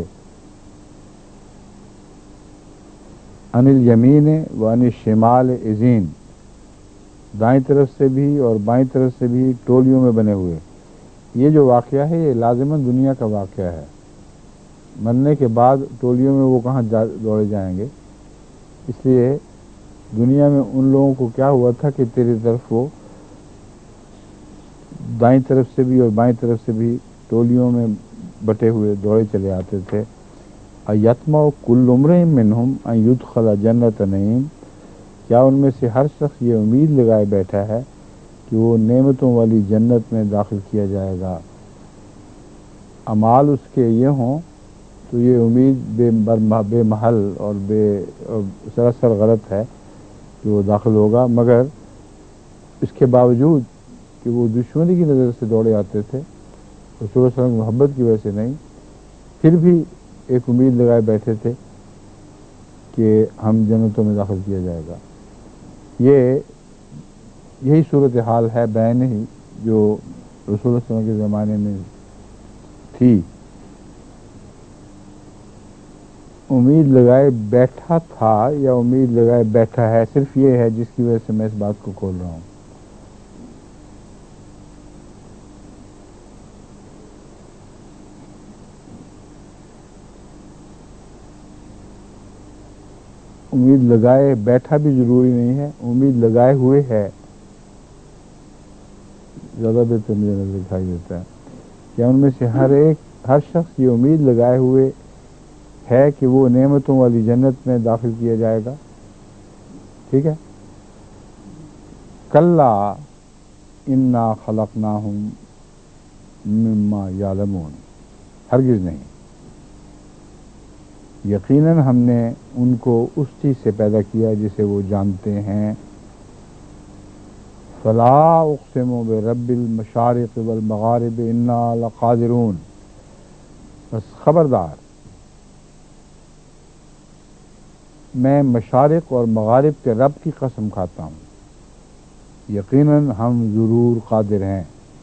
عن الیمین و عن الشمال عزین، دائیں طرف سے بھی اور بائیں طرف سے بھی ٹولیوں میں بنے ہوئے. یہ جو واقعہ ہے یہ لازماً دنیا کا واقعہ ہے. مرنے کے بعد ٹولیوں میں وہ کہاں جا دوڑے جائیں گے؟ اس لیے دنیا میں ان لوگوں کو کیا ہوا تھا کہ تیری طرف وہ دائیں طرف سے بھی اور بائیں طرف سے بھی ٹولیوں میں بٹے ہوئے دوڑے چلے آتے تھے. ایتمع کل امرئ منہم ان یدخل جنت نعیم، کیا ان میں سے ہر شخص یہ امید لگائے بیٹھا ہے کہ وہ نعمتوں والی جنت میں داخل کیا جائے گا؟ اعمال اس کے یہ ہوں تو یہ امید بے بے محل اور بے سراسر غلط ہے کہ وہ داخل ہوگا، مگر اس کے باوجود کہ وہ دشمنی کی نظر سے دوڑے آتے تھے، رسول اللہ صلی اللہ علیہ وسلم کی محبت کی وجہ سے نہیں، پھر بھی ایک امید لگائے بیٹھے تھے کہ ہم جنتوں میں داخل کیا جائے گا. یہ یہی صورتحال ہے بین ہی جو رسول اللہ صلی اللہ علیہ وسلم کے زمانے میں تھی. امید لگائے بیٹھا تھا یا امید لگائے بیٹھا ہے، صرف یہ ہے جس کی وجہ سے میں اس بات کو کھول رہا ہوں. امید لگائے بیٹھا بھی ضروری نہیں ہے، امید لگائے ہوئے ہے زیادہ بہتر مجھے نظر دکھائی دیتا ہے. کیا ان میں سے ہر ایک ہر شخص یہ امید لگائے ہوئے ہے کہ وہ نعمتوں والی جنت میں داخل کیا جائے گا؟ ٹھیک ہے. کلا انا خلقناہم مما یعلمون، ہرگز نہیں، یقیناً ہم نے ان کو اس چیز سے پیدا کیا جسے وہ جانتے ہیں. فلا اقسم برب المشارق والمغارب انا لقادرون، بس خبردار میں مشارق اور مغارب کے رب کی قسم کھاتا ہوں، یقیناً ہم ضرور قادر ہیں.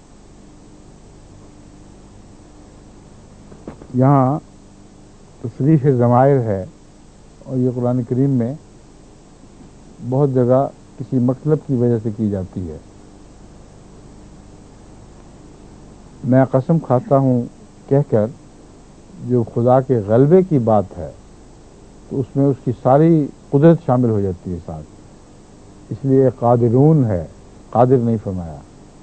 یہاں تصریح ضمائر ہے اور یہ قرآن کریم میں بہت جگہ کسی مطلب کی وجہ سے کی جاتی ہے. میں قسم کھاتا ہوں کہہ کر جو خدا کے غلبے کی بات ہے تو اس میں اس کی ساری قدرت شامل ہو جاتی ہے ساتھ، اس لیے قادرون ہے، قادر نہیں فرمایا.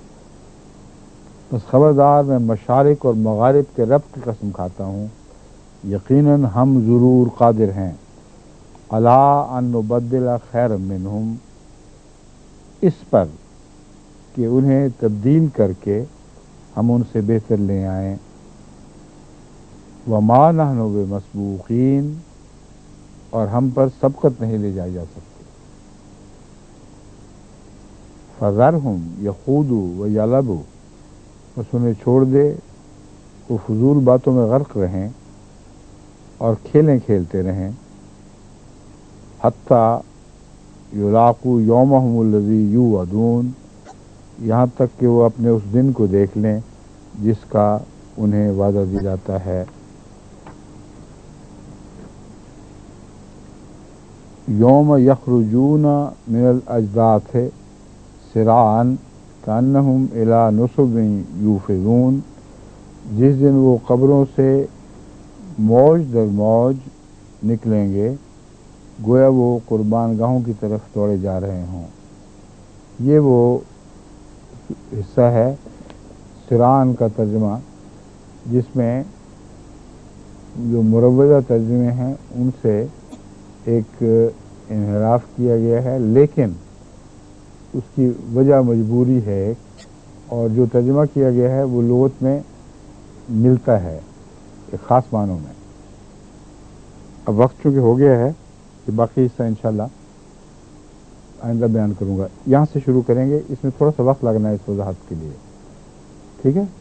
بس خبردار میں مشارق اور مغارب کے رب کی قسم کھاتا ہوں، یقیناً ہم ضرور قادر ہیں. الا ان نبدل خیر منہم، اس پر کہ انہیں تبدیل کر کے ہم ان سے بہتر لے آئیں. وما نحن بمسبوقین، اور ہم پر سبقت نہیں لے جائی جا سکتی. فذرہم یخوضوا ویلعبوا، بس انہیں چھوڑ دے وہ فضول باتوں میں غرق رہیں اور کھیلیں کھیلتے رہیں. حتیٰ یلاقوا یومہم الذی یوعدون، یہاں تک کہ وہ اپنے اس دن کو دیکھ لیں جس کا انہیں وعدہ دیا جاتا ہے. یوم یخرجون من الاجداث سراعا کانہم الی نصب یوفضون، جس دن وہ قبروں سے موج در موج نکلیں گے گویا وہ قربان گاہوں کی طرف دوڑے جا رہے ہوں. یہ وہ حصہ ہے سران کا ترجمہ جس میں جو مروجہ ترجمے ہیں ان سے ایک انحراف کیا گیا ہے، لیکن اس کی وجہ مجبوری ہے اور جو ترجمہ کیا گیا ہے وہ لغت میں ملتا ہے ایک خاص معنوں میں. اب وقت چونکہ ہو گیا ہے کہ باقی حصہ انشاءاللہ آئندہ بیان کروں گا. یہاں سے شروع کریں گے، اس میں تھوڑا سا وقت لگنا ہے اس وضاحت کے لیے. ٹھیک ہے.